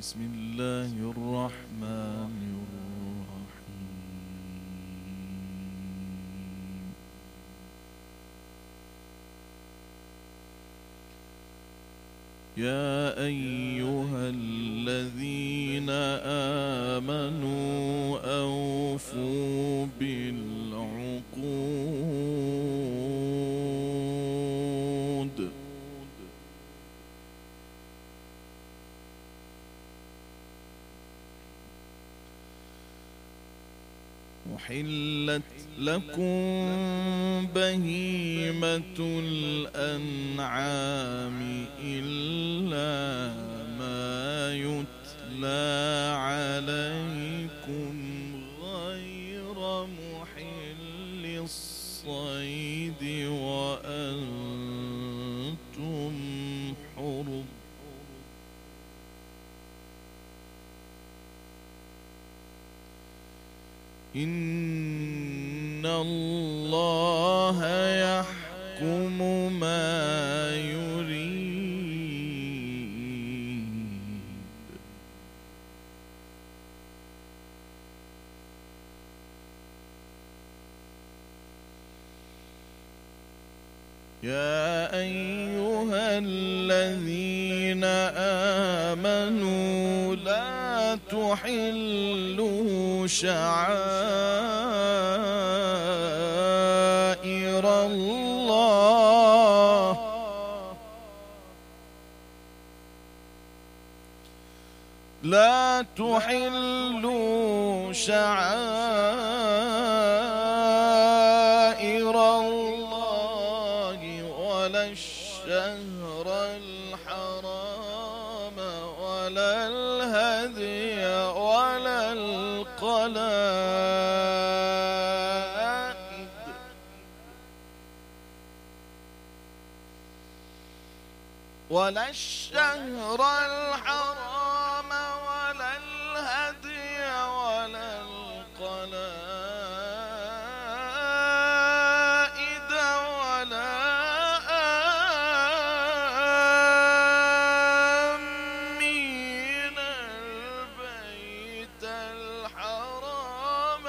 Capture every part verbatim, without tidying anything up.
بسم الله الرحمن الرحيم. يا أيها الذين آمنوا أوفوا بالعقود أحلت لكم بهيمة الأنعام إلا ما يتلى عليكم غير محل الصيد وأنتم حرم. إن الله يحكم ما يريد. يا أيها الذين آمنوا لا تحلوا شعائر الله لا تحلوا شعائر الله ولا الشهر الحرام ولا الهدي ولا القلائد ولا الشهر الحرام ولا الهدي ولا القلائد ولا آمين البيت الحرام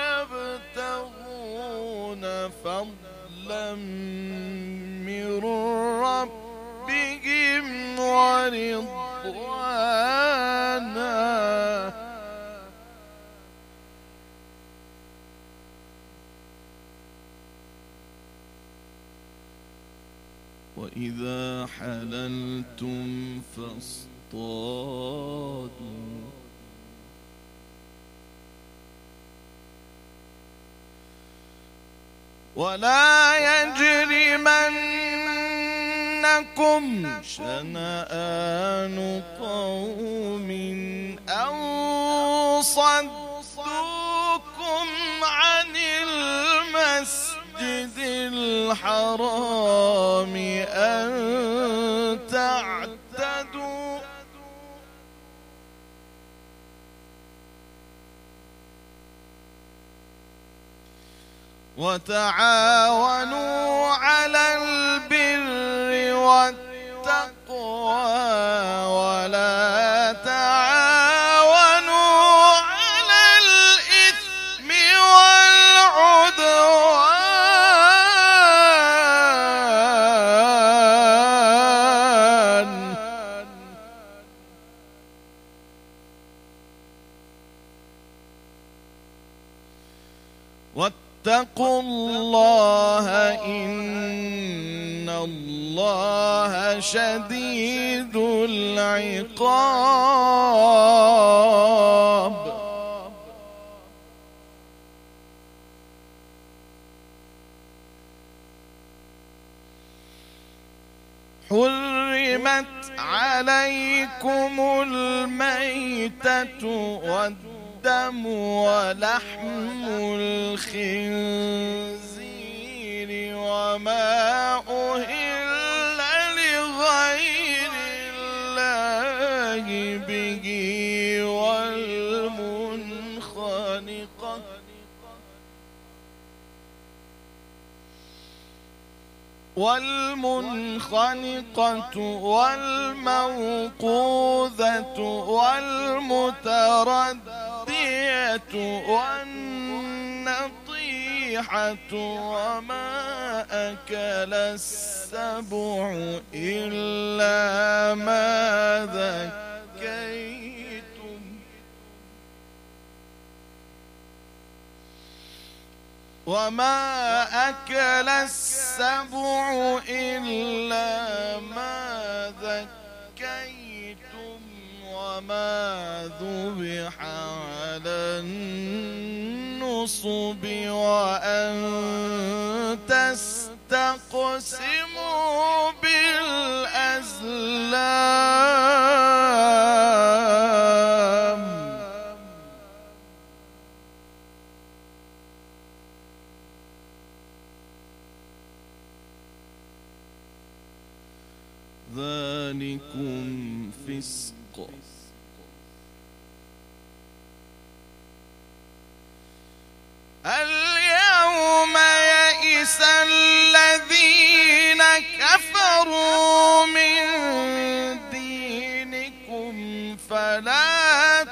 يبتغون فضلا من ربهم ورضوانا. وإذا حللتم فاصطادوا ولا يجرمنكم شنآن قوم أن صدوكم عن المسجد الحرام أن تعتدوا وتعاونوا على البر والتقوى ولا تعاونوا على الإثم والعدوان. واتقوا الله إن الله شديد العقاب. حرمت عليكم الميتة والدم ولحم الخنزير وما أهل لغير الله به والمنخنقة. والمنخنقة والموقوذة والمتردية والنطيحة وما أكل السبع إلا ما ذكيتم وما أكل السبع إلا ما ذكيتم وما ذبح على النصب وأن تستقسموا بالأزلام ذلكم فسق. اليوم يئس الذين كفروا من دينكم فلا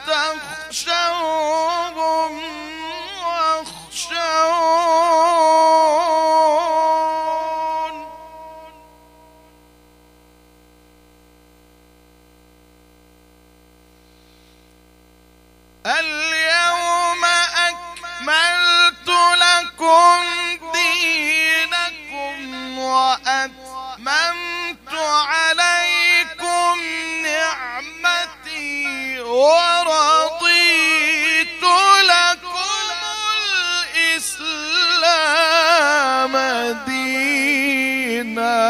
تخشوهم واخشون اليوم أكملت لكم دينكم وأتممت عليكم نعمتي ورضيت لكم الإسلام دينا.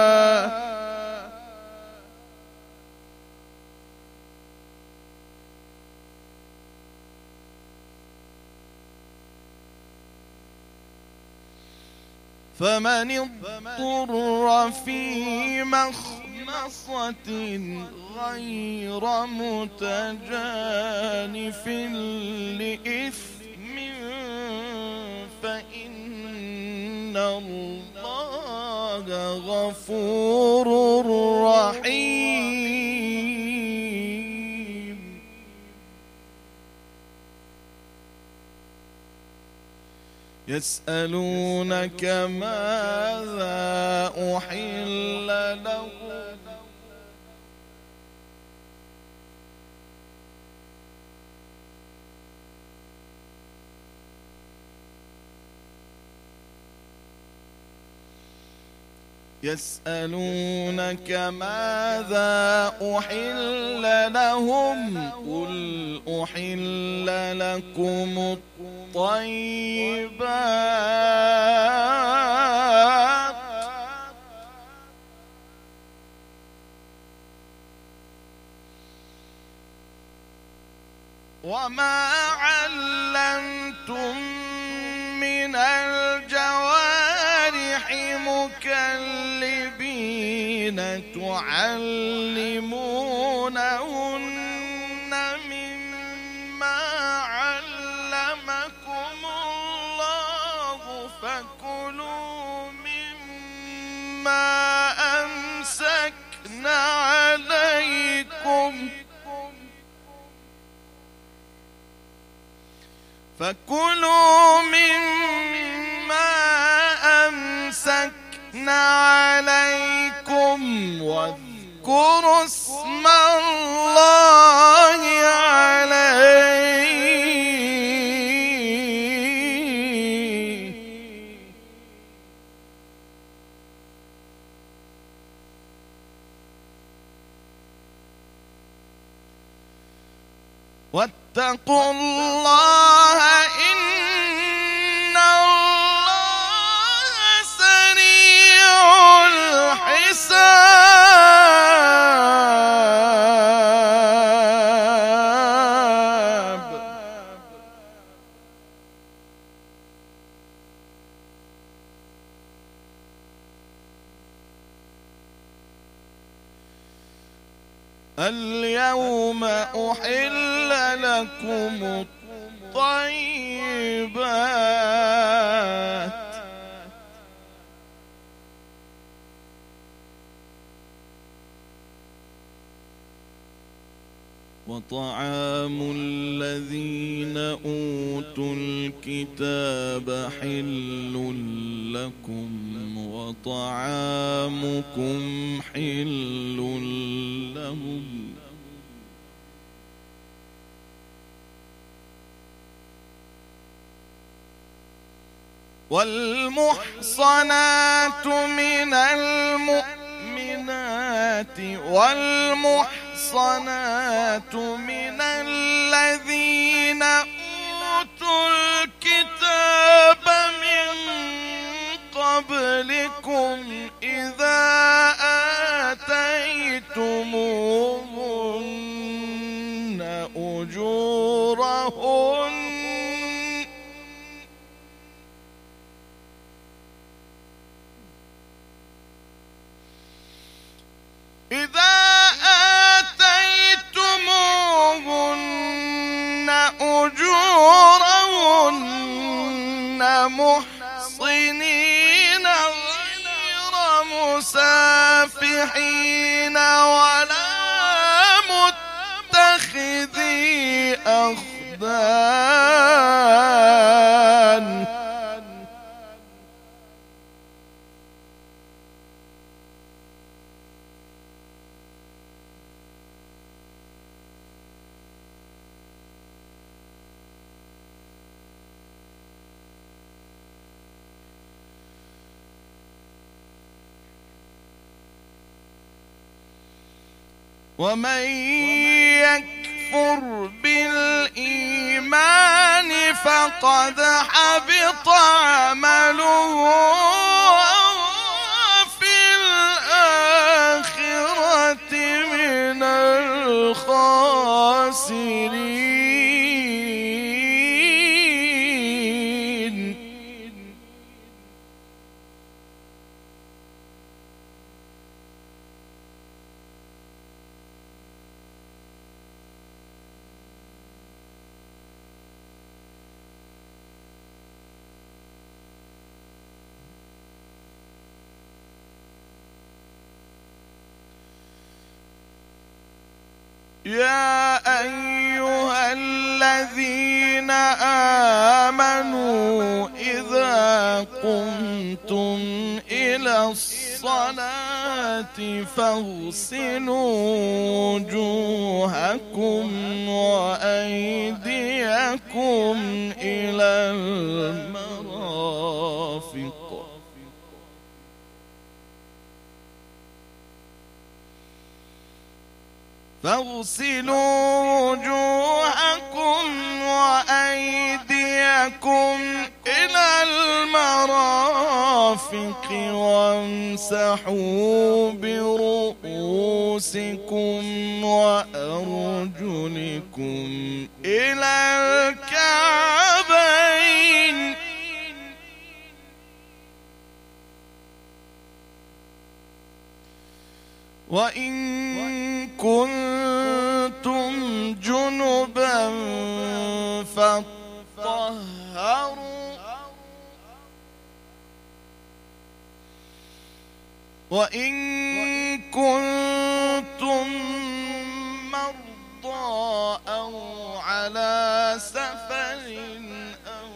فمن اضطر في مخمصة غير متجانف لإثم فإن الله غفور رحيم. يسألونك ماذا أحل لهم يسألونك ماذا أحل لهم قل أحل لكم الطيبات وما علمتم من الجوارح مكلبين تعلمونهن مما علمكم الله فكلوا مما أمسكنا عليكم فكلوا مما أمسكنا عليكم واذكروا اسم الله عليه واتقوا الله إن الله سريع الحساب. اليوم أحل لكم الطيبات وطعام الذين أوتوا الكتاب حل لكم وطعامكم حل لهم والمحصنات من المؤمنات والمحصنات من الذين أوتوا الكتاب من قبلكم إذا آتيتموهن أجورهن إذا آتيتموهن أجورهن محصنين غير مسافحين ولا متخذي أخدان ومن يكفر بالإيمان فقد حبط عمله في الآخرة من الخاسرين يا أيها الذين آمنوا إذا قمتم إلى الصلاة فاغسلوا وجوهكم وأيديكم إلى المرافق فاغسلوا وجوهكم وأيديكم إلى المرافق وامسحوا برؤوسكم وأرجلكم إلى الكعبين وإن كنتم جنبا فاطهروا وإن كنتم مرضى أو على سفر أو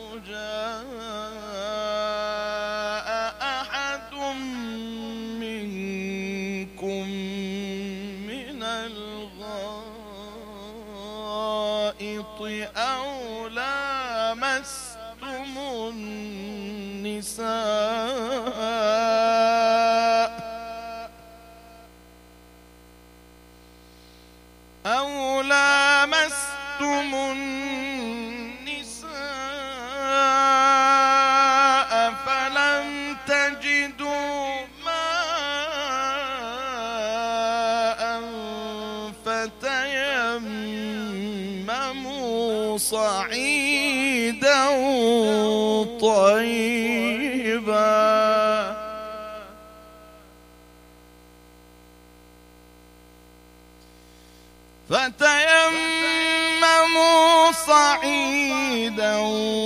جاء أحد منكم من الغائط أو لامستم النساء أو لامستم النساء فلم تجدوا ماء فتيمموا صعيدا طيبا فتيمموا صعيدا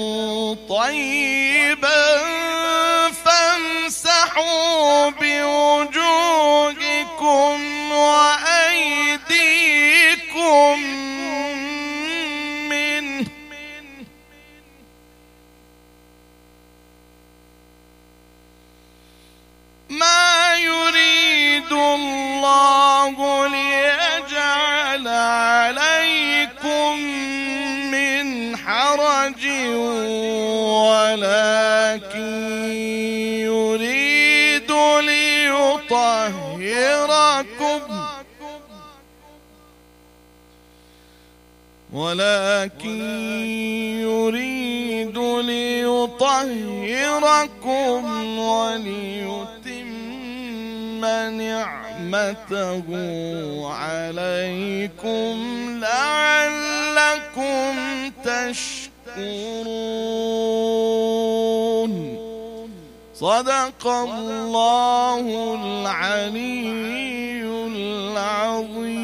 طيبا فامسحوا بوجوهكم وأيديكم حرج ولكن يريد ليطهركم ولكن يريد ليطهركم وليتم نعمته عليكم لعلكم تشكرون. صدق الله العلي العظيم.